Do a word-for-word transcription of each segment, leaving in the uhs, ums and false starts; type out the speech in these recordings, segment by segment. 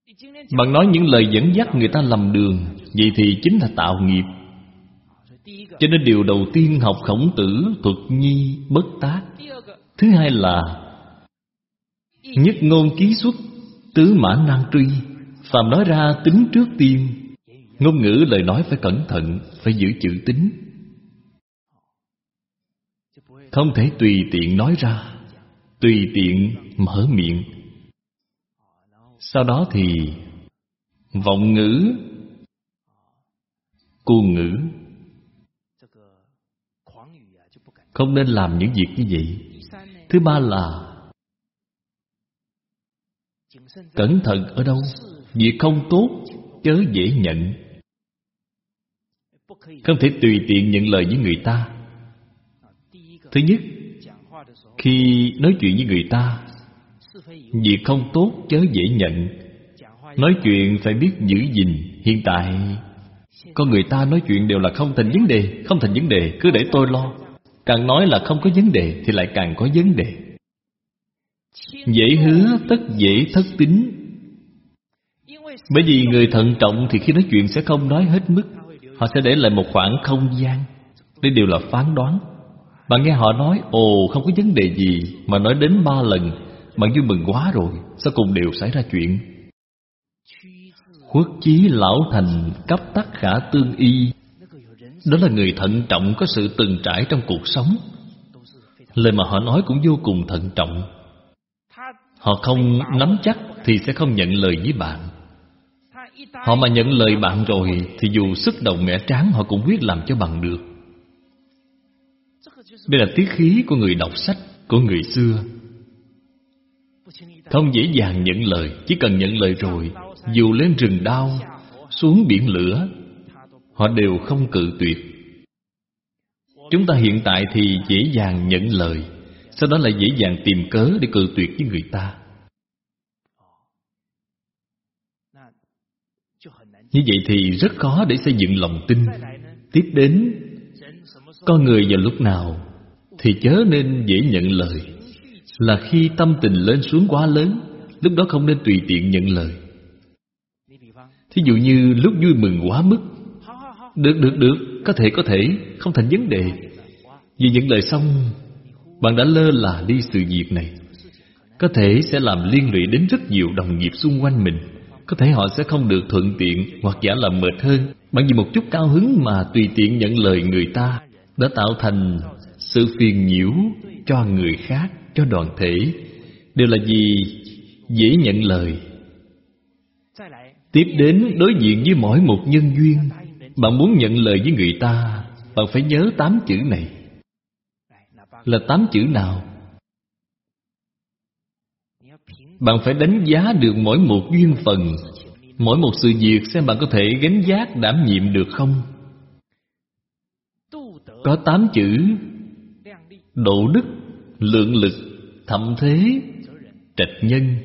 Bạn nói những lời dẫn dắt người ta lầm đường, vậy thì chính là tạo nghiệp. Cho nên điều đầu tiên học Khổng Tử, thuật nhi bất tác. Thứ hai là nhất ngôn ký xuất, tứ mã nan truy. Phàm nói ra tính trước tiên. Ngôn ngữ lời nói phải cẩn thận, phải giữ chữ tín, không thể tùy tiện nói ra, tùy tiện mở miệng. Sau đó thì vọng ngữ, cuồng ngữ. Không nên làm những việc như vậy. Thứ ba là cẩn thận ở đâu? Việc không tốt chớ dễ nhận. Không thể tùy tiện nhận lời với người ta. Thứ nhất, khi nói chuyện với người ta, việc không tốt chớ dễ nhận. Nói chuyện phải biết giữ gìn. Hiện tại con người ta nói chuyện đều là không thành vấn đề. Không thành vấn đề, cứ để tôi lo. Càng nói là không có vấn đề thì lại càng có vấn đề. Dễ hứa tất dễ thất tín. Bởi vì người thận trọng thì khi nói chuyện sẽ không nói hết mức. Họ sẽ để lại một khoảng không gian. Đây đều là phán đoán. Bạn nghe họ nói ồ không có vấn đề gì, mà nói đến ba lần, bạn vui mừng quá rồi. Sau cùng đều xảy ra chuyện. Khuất chí lão thành, cấp tắc khả tương y. Đó là người thận trọng, có sự từng trải trong cuộc sống. Lời mà họ nói cũng vô cùng thận trọng. Họ không nắm chắc thì sẽ không nhận lời với bạn. Họ mà nhận lời bạn rồi thì dù sức đầu mẻ tráng họ cũng quyết làm cho bằng được. Đây là tiết khí của người đọc sách, của người xưa. Không dễ dàng nhận lời. Chỉ cần nhận lời rồi, dù lên rừng đao, xuống biển lửa, họ đều không cự tuyệt. Chúng ta hiện tại thì dễ dàng nhận lời, sau đó lại dễ dàng tìm cớ để cự tuyệt với người ta. Như vậy thì rất khó để xây dựng lòng tin. Tiếp đến, con người vào lúc nào thì chớ nên dễ nhận lời. Là khi tâm tình lên xuống quá lớn, lúc đó không nên tùy tiện nhận lời. Thí dụ như lúc vui mừng quá mức, Được, được, được, có thể, có thể, không thành vấn đề. Vì nhận lời xong, bạn đã lơ là đi sự việc này. Có thể sẽ làm liên lụy đến rất nhiều đồng nghiệp xung quanh mình. Có thể họ sẽ không được thuận tiện, hoặc giả là mệt hơn. Bạn vì một chút cao hứng mà tùy tiện nhận lời người ta, đã tạo thành sự phiền nhiễu cho người khác, cho đoàn thể. Đều là vì dễ nhận lời. Tiếp đến, đối diện với mỗi một nhân duyên, bạn muốn nhận lời với người ta, bạn phải nhớ tám chữ này. Là tám chữ nào? Bạn phải đánh giá được mỗi một duyên phần, mỗi một sự việc, xem bạn có thể gánh vác đảm nhiệm được không. Có tám chữ: độ đức, lượng lực, thậm thế, trạch nhân.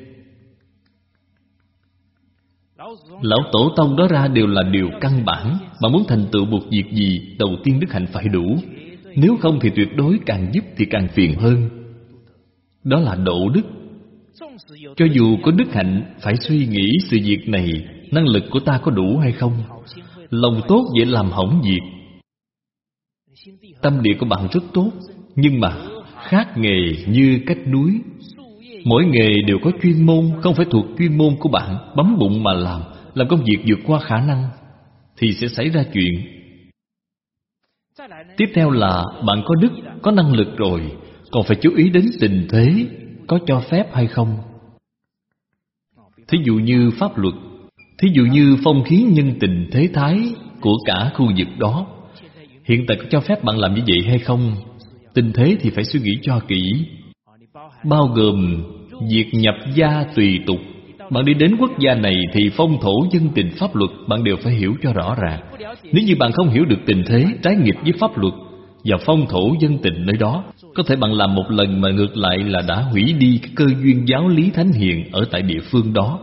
Lão Tổ Tông đó ra đều là điều căn bản. Bạn muốn thành tựu một việc gì, đầu tiên đức hạnh phải đủ. Nếu không thì tuyệt đối càng giúp thì càng phiền hơn. Đó là độ đức. Cho dù có đức hạnh, phải suy nghĩ sự việc này, năng lực của ta có đủ hay không. Lòng tốt dễ làm hỏng việc. Tâm địa của bạn rất tốt, nhưng mà khác nghề như cách núi. Mỗi nghề đều có chuyên môn, không phải thuộc chuyên môn của bạn. Bấm bụng mà làm, làm công việc vượt qua khả năng, thì sẽ xảy ra chuyện. Tiếp theo là bạn có đức, có năng lực rồi, còn phải chú ý đến tình thế, có cho phép hay không. Thí dụ như pháp luật, thí dụ như phong khí nhân tình thế thái của cả khu vực đó. Hiện tại có cho phép bạn làm như vậy hay không? Tình thế thì phải suy nghĩ cho kỹ, bao gồm việc nhập gia tùy tục. Bạn đi đến quốc gia này thì phong thổ dân tình pháp luật bạn đều phải hiểu cho rõ ràng. Nếu như bạn không hiểu được tình thế, trái nghịch với pháp luật và phong thổ dân tình nơi đó, có thể bạn làm một lần mà ngược lại là đã hủy đi cái cơ duyên giáo lý thánh hiền ở tại địa phương đó.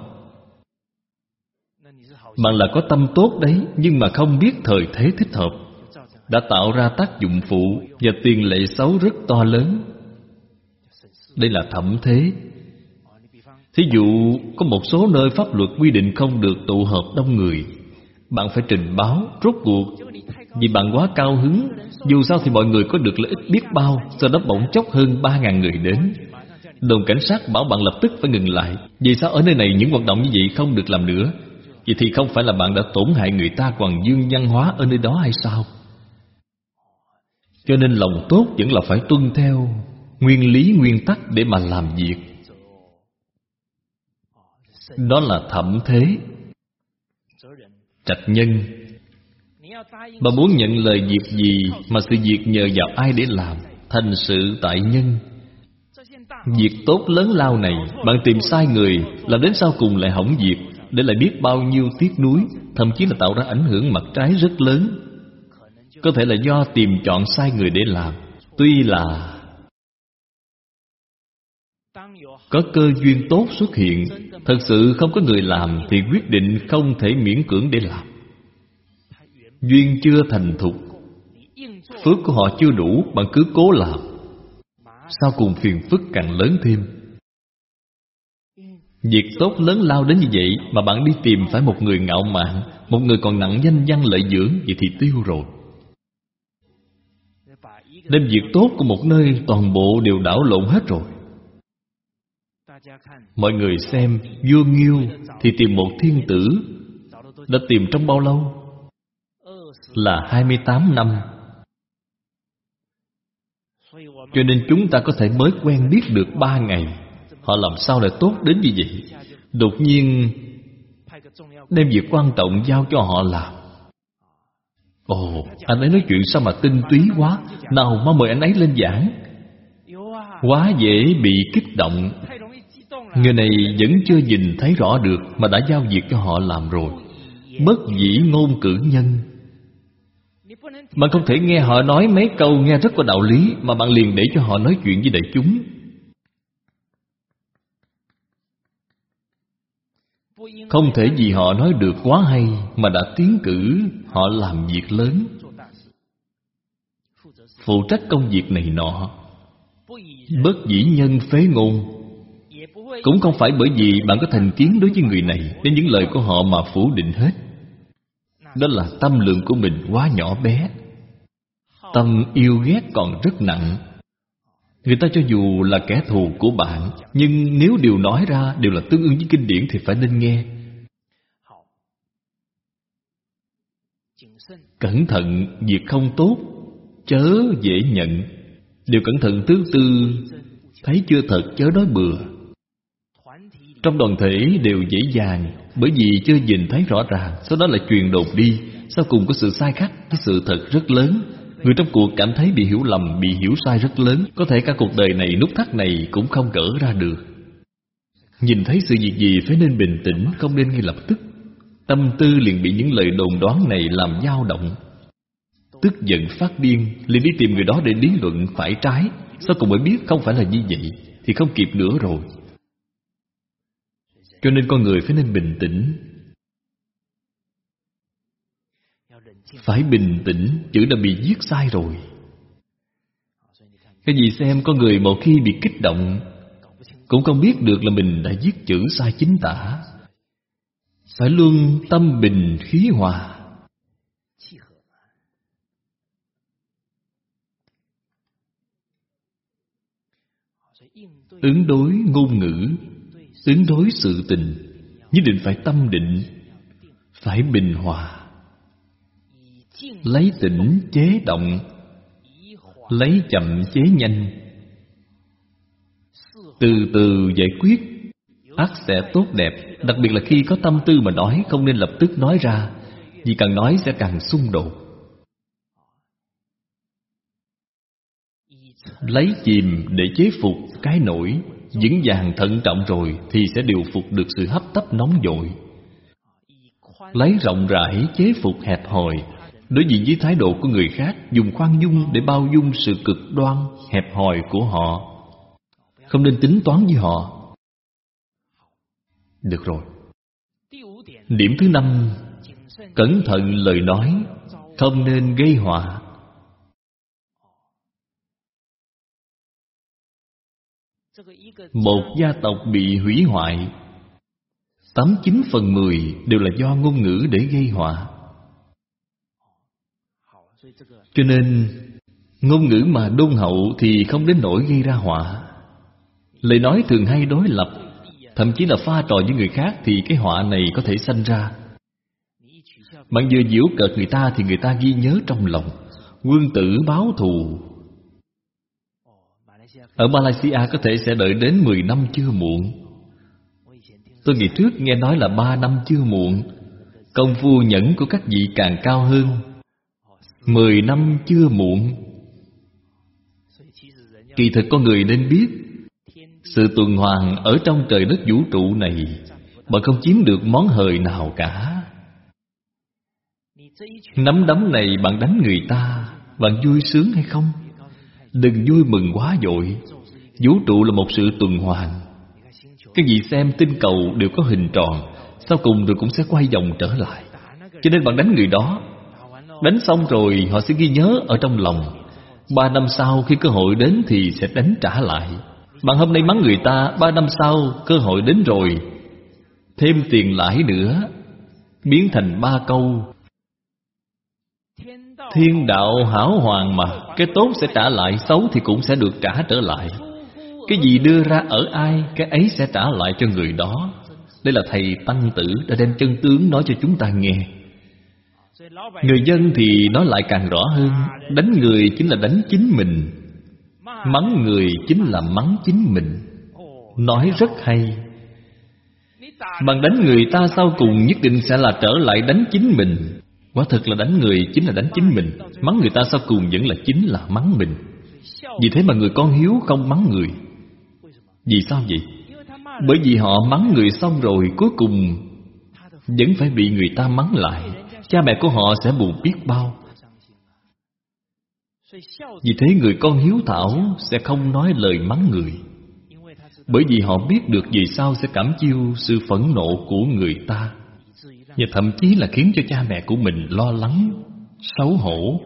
Bạn là có tâm tốt đấy, nhưng mà không biết thời thế thích hợp, đã tạo ra tác dụng phụ và tiền lệ xấu rất to lớn. Đây là thậm thế. Thí dụ có một số nơi pháp luật quy định không được tụ họp đông người, bạn phải trình báo. Rốt cuộc vì bạn quá cao hứng, dù sao thì mọi người có được lợi ích biết bao, sau đó bỗng chốc hơn ba ngàn người đến. Đồn cảnh sát bảo bạn lập tức phải ngừng lại. Vì sao ở nơi này những hoạt động như vậy không được làm nữa? Vậy thì không phải là bạn đã tổn hại người ta còn dương văn hóa ở nơi đó hay sao? Cho nên lòng tốt vẫn là phải tuân theo nguyên lý nguyên tắc để mà làm việc. Đó là thẩm thế, trạch nhân. Bà muốn nhận lời việc gì mà sự việc nhờ vào ai để làm, thành sự tại nhân. Việc tốt lớn lao này bạn tìm sai người, làm đến sau cùng lại hỏng việc, để lại biết bao nhiêu tiếc nuối, thậm chí là tạo ra ảnh hưởng mặt trái rất lớn. Có thể là do tìm chọn sai người để làm. Tuy là có cơ duyên tốt xuất hiện, thật sự không có người làm thì quyết định không thể miễn cưỡng để làm. Duyên chưa thành thục, phước của họ chưa đủ, bạn cứ cố làm, sau cùng phiền phức càng lớn thêm. Việc tốt lớn lao đến như vậy mà bạn đi tìm phải một người ngạo mạn, một người còn nặng danh văn lợi dưỡng, vậy thì tiêu rồi. Đem việc tốt của một nơi toàn bộ đều đảo lộn hết rồi. Mọi người xem, vua Nghiêu thì tìm một thiên tử, đã tìm trong bao lâu? Là hai mươi tám năm. Cho nên chúng ta có thể mới quen biết được ba ngày, họ làm sao lại tốt đến như vậy? Đột nhiên đem việc quan trọng giao cho họ làm. Ồ, anh ấy nói chuyện sao mà tinh túy quá, nào mau mời anh ấy lên giảng. Quá dễ bị kích động. Người này vẫn chưa nhìn thấy rõ được mà đã giao việc cho họ làm rồi. Bất dĩ ngôn cử nhân. Bạn không thể nghe họ nói mấy câu nghe rất có đạo lý mà bạn liền để cho họ nói chuyện với đại chúng. Không thể vì họ nói được quá hay mà đã tiến cử họ làm việc lớn, phụ trách công việc này nọ. Bất dĩ nhân phế ngôn. Cũng không phải bởi vì bạn có thành kiến đối với người này nên những lời của họ mà phủ định hết. Đó là tâm lượng của mình quá nhỏ bé. Tâm yêu ghét còn rất nặng. Người ta cho dù là kẻ thù của bạn, nhưng nếu điều nói ra đều là tương ứng với kinh điển thì phải nên nghe. Cẩn thận việc không tốt, chớ dễ nhận. Điều cẩn thận thứ tư, thấy chưa thật chớ nói bừa. Trong đoàn thể đều dễ dàng, bởi vì chưa nhìn thấy rõ ràng, sau đó lại truyền đồn đi, sau cùng có sự sai khác với sự thật rất lớn. Người trong cuộc cảm thấy bị hiểu lầm, bị hiểu sai rất lớn. Có thể cả cuộc đời này nút thắt này cũng không gỡ ra được. Nhìn thấy sự việc gì phải nên bình tĩnh, không nên ngay lập tức. Tâm tư liền bị những lời đồn đoán này làm dao động, tức giận phát điên, liền đi tìm người đó để lý luận phải trái. Sau cùng mới biết không phải là như vậy thì không kịp nữa rồi. Cho nên con người phải nên bình tĩnh. Phải bình tĩnh, chữ đã bị viết sai rồi. Cái gì xem con người một khi bị kích động cũng không biết được là mình đã viết chữ sai chính tả. Phải luôn tâm bình khí hòa. Ứng đối ngôn ngữ, ứng đối sự tình, nhất định phải tâm định, phải bình hòa. Lấy tĩnh chế động, lấy chậm chế nhanh. Từ từ giải quyết, ắt sẽ tốt đẹp. Đặc biệt là khi có tâm tư mà nói, không nên lập tức nói ra, vì càng nói sẽ càng xung đột. Lấy chìm để chế phục cái nổi, vững vàng thận trọng rồi thì sẽ điều phục được sự hấp tấp nóng vội. Lấy rộng rãi chế phục hẹp hòi. Đối diện với thái độ của người khác, dùng khoan dung để bao dung sự cực đoan, hẹp hòi của họ. Không nên tính toán với họ. Được rồi. Điểm thứ năm, cẩn thận lời nói, không nên gây họa. Một gia tộc bị hủy hoại, tám chín phần mười đều là do ngôn ngữ để gây họa. Cho nên ngôn ngữ mà đôn hậu thì không đến nỗi gây ra họa. Lời nói thường hay đối lập, thậm chí là pha trò với người khác, thì cái họa này có thể sanh ra. Bạn vừa giễu cợt người ta thì người ta ghi nhớ trong lòng, quân tử báo thù. Ở Malaysia có thể sẽ đợi đến mười năm chưa muộn. Tôi ngày trước nghe nói là ba năm chưa muộn. Công phu nhẫn của các vị càng cao hơn. Mười năm chưa muộn. Kỳ thực con người nên biết, sự tuần hoàn ở trong trời đất vũ trụ này, bạn không chiếm được món hời nào cả. Nắm đấm này bạn đánh người ta, bạn vui sướng hay không? Đừng vui mừng quá vội. Vũ trụ là một sự tuần hoàn. Các vị xem tinh cầu đều có hình tròn, sau cùng rồi cũng sẽ quay vòng trở lại. Cho nên bạn đánh người đó, đánh xong rồi họ sẽ ghi nhớ ở trong lòng. Ba năm sau khi cơ hội đến thì sẽ đánh trả lại. Bạn hôm nay mắng người ta, ba năm sau cơ hội đến rồi, thêm tiền lãi nữa, biến thành ba câu. Thiên đạo hảo hoàng mà, cái tốt sẽ trả lại, xấu thì cũng sẽ được trả trở lại. Cái gì đưa ra ở ai, cái ấy sẽ trả lại cho người đó. Đây là thầy Tăng Tử đã đem chân tướng nói cho chúng ta nghe. Người dân thì nói lại càng rõ hơn. Đánh người chính là đánh chính mình, mắng người chính là mắng chính mình. Nói rất hay. Bằng đánh người ta sau cùng nhất định sẽ là trở lại đánh chính mình. Quả thực là đánh người chính là đánh chính mình, mắng người ta sau cùng vẫn là chính là mắng mình. Vì thế mà người con hiếu không mắng người. Vì sao vậy? Bởi vì họ mắng người xong rồi, cuối cùng vẫn phải bị người ta mắng lại. Cha mẹ của họ sẽ buồn biết bao. Vì thế người con hiếu thảo sẽ không nói lời mắng người, bởi vì họ biết được vì sao sẽ cảm chiêu sự phẫn nộ của người ta, và thậm chí là khiến cho cha mẹ của mình lo lắng, xấu hổ.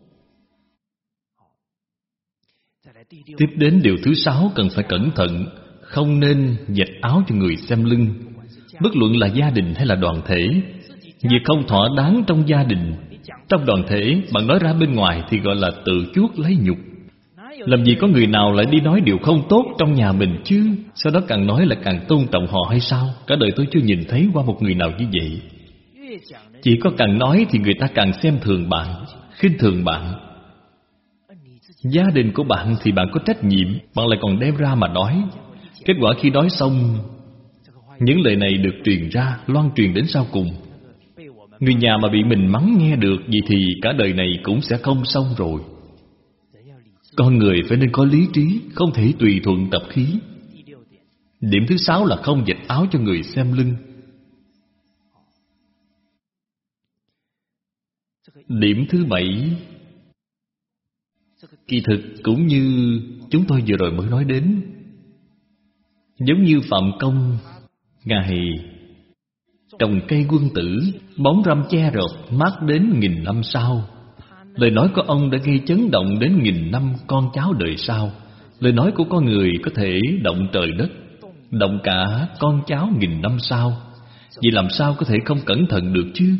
Tiếp đến điều thứ sáu cần phải cẩn thận, không nên vạch áo cho người xem lưng. Bất luận là gia đình hay là đoàn thể, việc không thỏa đáng trong gia đình, trong đoàn thể, bạn nói ra bên ngoài thì gọi là tự chuốc lấy nhục. Làm gì có người nào lại đi nói điều không tốt trong nhà mình chứ? Sau đó càng nói là càng tôn trọng họ hay sao? Cả đời tôi chưa nhìn thấy qua một người nào như vậy. Chỉ có càng nói thì người ta càng xem thường bạn, khinh thường bạn. Gia đình của bạn thì bạn có trách nhiệm, bạn lại còn đem ra mà nói. Kết quả khi nói xong, những lời này được truyền ra, loan truyền đến sau cùng. Người nhà mà bị mình mắng nghe được, vậy thì cả đời này cũng sẽ không xong rồi. Con người phải nên có lý trí, không thể tùy thuận tập khí. Điểm thứ sáu là không vạch áo cho người xem lưng. Điểm thứ bảy, kỳ thực cũng như chúng tôi vừa rồi mới nói đến. Giống như Phạm Công, Ngài trồng cây quân tử, bóng râm che rợp mát đến nghìn năm sau. Lời nói của ông đã gây chấn động đến nghìn năm con cháu đời sau. Lời nói của con người có thể động trời đất, động cả con cháu nghìn năm sau. Vậy làm sao có thể không cẩn thận được chứ?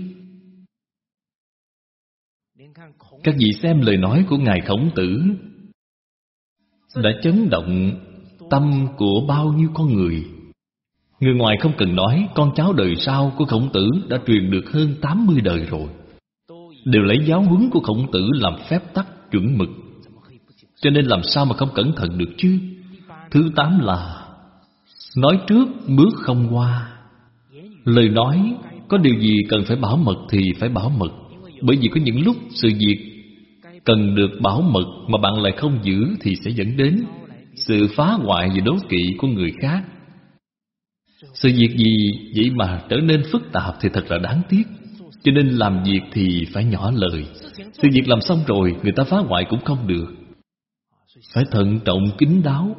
Các vị xem lời nói của Ngài Khổng Tử đã chấn động tâm của bao nhiêu con người. Người ngoài không cần nói, con cháu đời sau của Khổng Tử đã truyền được hơn tám mươi đời rồi, đều lấy giáo huấn của Khổng Tử làm phép tắc chuẩn mực. Cho nên làm sao mà không cẩn thận được chứ? Thứ tám là nói trước bước không qua. Lời nói có điều gì cần phải bảo mật thì phải bảo mật, bởi vì có những lúc sự việc cần được bảo mật mà bạn lại không giữ thì sẽ dẫn đến sự phá hoại và đố kỵ của người khác. Sự việc gì vậy mà trở nên phức tạp thì thật là đáng tiếc. Cho nên làm việc thì phải nhỏ lời. Sự việc làm xong rồi, người ta phá hoại cũng không được. Phải thận trọng kín đáo.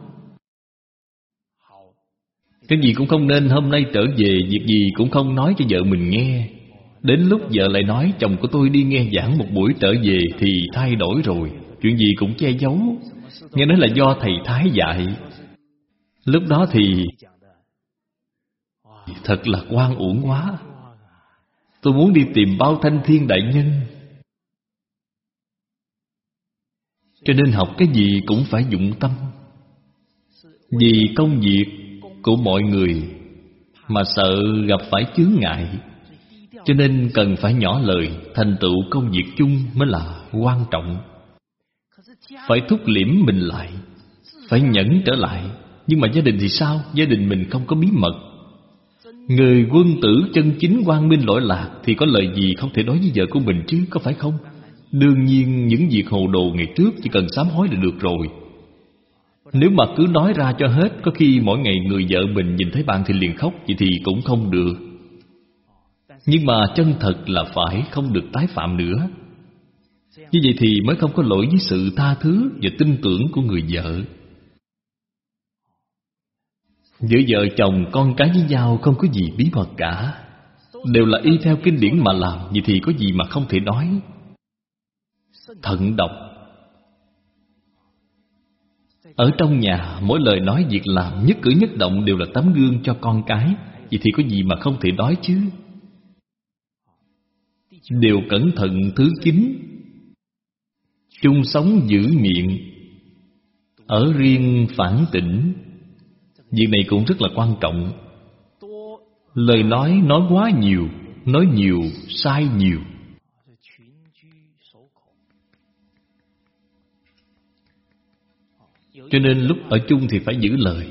Cái gì cũng không nên hôm nay trở về, việc gì cũng không nói cho vợ mình nghe. Đến lúc vợ lại nói chồng của tôi đi nghe giảng một buổi trở về thì thay đổi rồi, chuyện gì cũng che giấu. Nghe nói là do thầy Thái dạy. Lúc đó thì thật là oan uổng quá. Tôi muốn đi tìm Bao Thanh Thiên đại nhân. Cho nên học cái gì cũng phải dụng tâm. Vì công việc của mọi người mà sợ gặp phải chướng ngại, cho nên cần phải nhỏ lời. Thành tựu công việc chung mới là quan trọng. Phải thúc liễm mình lại, phải nhẫn trở lại. Nhưng mà gia đình thì sao? Gia đình mình không có bí mật. Người quân tử chân chính quang minh lỗi lạc thì có lời gì không thể nói với vợ của mình chứ, có phải không? Đương nhiên những việc hồ đồ ngày trước chỉ cần sám hối là được rồi. Nếu mà cứ nói ra cho hết, có khi mỗi ngày người vợ mình nhìn thấy bạn thì liền khóc, vậy thì cũng không được. Nhưng mà chân thật là phải không được tái phạm nữa. Như vậy thì mới không có lỗi với sự tha thứ và tin tưởng của người vợ. Giữa vợ chồng con cái với nhau không có gì bí mật cả, đều là y theo kinh điển mà làm. Vậy thì có gì mà không thể nói. Thận độc. Ở trong nhà, mỗi lời nói việc làm, nhất cử nhất động đều là tấm gương cho con cái. Vậy thì có gì mà không thể nói chứ. Đều cẩn thận thứ chín. Chung sống giữ miệng, ở riêng phản tỉnh. Việc này cũng rất là quan trọng. Lời nói nói quá nhiều, nói nhiều sai nhiều. Cho nên lúc ở chung thì phải giữ lời.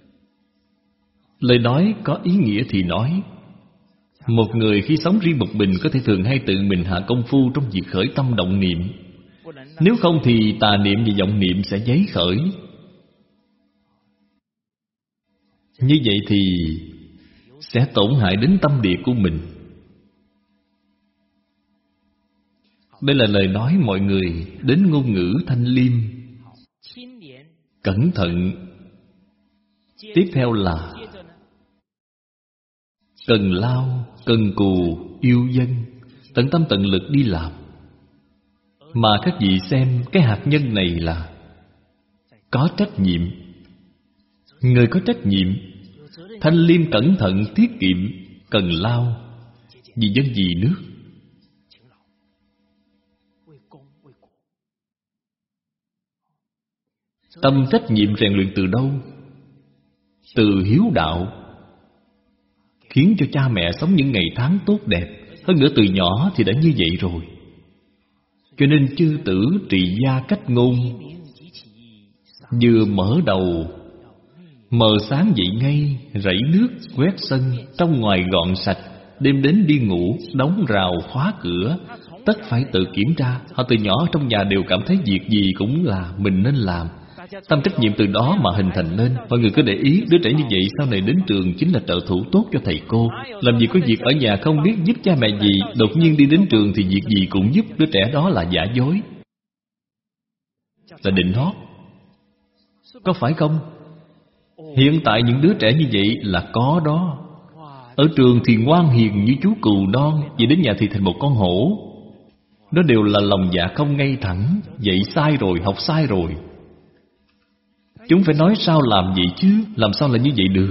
Lời nói có ý nghĩa thì nói. Một người khi sống riêng một mình có thể thường hay tự mình hạ công phu trong việc khởi tâm động niệm. Nếu không thì tà niệm và vọng niệm sẽ dấy khởi. Như vậy thì sẽ tổn hại đến tâm địa của mình. Đây là lời nói mọi người đến ngôn ngữ thanh liêm, cẩn thận. Tiếp theo là cần lao, cần cù, yêu dân, tận tâm tận lực đi làm. Mà các vị xem, cái hạt nhân này là có trách nhiệm. Người có trách nhiệm, thanh liêm cẩn thận tiết kiệm, cần lao, vì dân vì nước. Tâm trách nhiệm rèn luyện từ đâu? Từ hiếu đạo, khiến cho cha mẹ sống những ngày tháng tốt đẹp. Hơn nữa từ nhỏ thì đã như vậy rồi. Cho nên chư tử trị gia cách ngôn, vừa mở đầu mờ sáng dậy ngay, rảy nước, quét sân, trong ngoài gọn sạch. Đêm đến đi ngủ, đóng rào, khóa cửa, tất phải tự kiểm tra. Họ từ nhỏ trong nhà đều cảm thấy việc gì cũng là mình nên làm. Tâm trách nhiệm từ đó mà hình thành lên. Mọi người có để ý, đứa trẻ như vậy sau này đến trường chính là trợ thủ tốt cho thầy cô. Làm gì có việc ở nhà không biết giúp cha mẹ gì, đột nhiên đi đến trường thì việc gì cũng giúp. Đứa trẻ đó là giả dối, là định hót, có phải không? Hiện tại những đứa trẻ như vậy là có đó. Ở trường thì ngoan hiền như chú cừu non, vậy đến nhà thì thành một con hổ. Đó đều là lòng dạ không ngay thẳng. Dạy sai rồi, học sai rồi. Chúng phải nói sao làm vậy chứ, làm sao là như vậy được.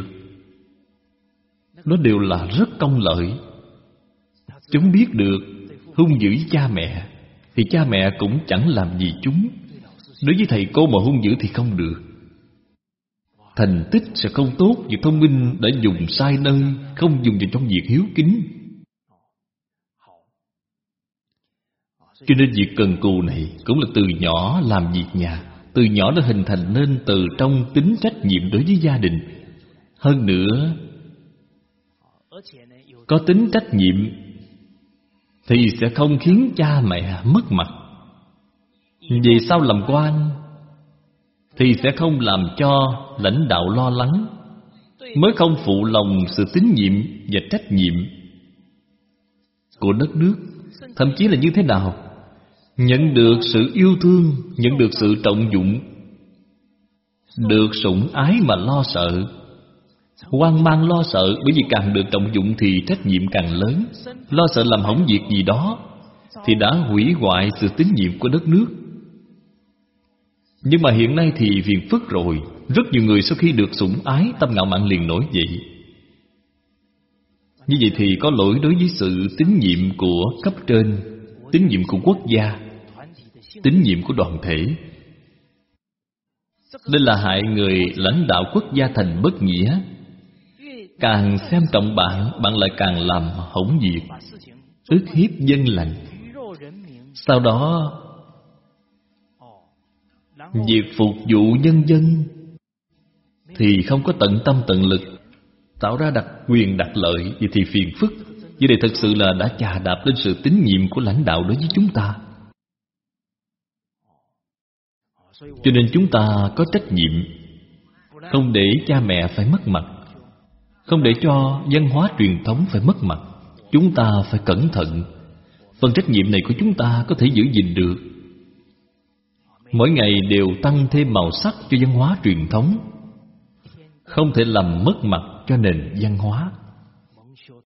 Đó đều là rất công lợi. Chúng biết được hung dữ với cha mẹ thì cha mẹ cũng chẳng làm gì chúng. Đối với thầy cô mà hung dữ thì không được. Thành tích sẽ không tốt. Việc thông minh đã dùng sai nơi, không dùng vào trong việc hiếu kính. Cho nên việc cần cù này cũng là từ nhỏ làm việc nhà. Từ nhỏ đã hình thành nên từ trong tính trách nhiệm đối với gia đình. Hơn nữa, có tính trách nhiệm thì sẽ không khiến cha mẹ mất mặt. Vì sao làm quan thì sẽ không làm cho lãnh đạo lo lắng, mới không phụ lòng sự tín nhiệm và trách nhiệm của đất nước. Thậm chí là như thế nào? Nhận được sự yêu thương, nhận được sự trọng dụng, được sủng ái mà lo sợ, hoang mang lo sợ. Bởi vì càng được trọng dụng thì trách nhiệm càng lớn. Lo sợ làm hỏng việc gì đó thì đã hủy hoại sự tín nhiệm của đất nước. Nhưng mà hiện nay thì phiền phức rồi. Rất nhiều người sau khi được sủng ái, tâm ngạo mạn liền nổi dậy. Như vậy thì có lỗi đối với sự tín nhiệm của cấp trên, tín nhiệm của quốc gia, tín nhiệm của đoàn thể. Đây là hại người lãnh đạo quốc gia thành bất nghĩa. Càng xem trọng bạn, bạn lại càng làm hỏng việc, ức hiếp dân lành. Sau đó việc phục vụ nhân dân thì không có tận tâm tận lực, tạo ra đặc quyền đặc lợi, vậy thì phiền phức. Vì đây thật sự là đã chà đạp lên sự tín nhiệm của lãnh đạo đối với chúng ta. Cho nên chúng ta có trách nhiệm, không để cha mẹ phải mất mặt, không để cho văn hóa truyền thống phải mất mặt. Chúng ta phải cẩn thận. Phần trách nhiệm này của chúng ta có thể giữ gìn được. Mỗi ngày đều tăng thêm màu sắc cho văn hóa truyền thống, không thể làm mất mặt cho nền văn hóa.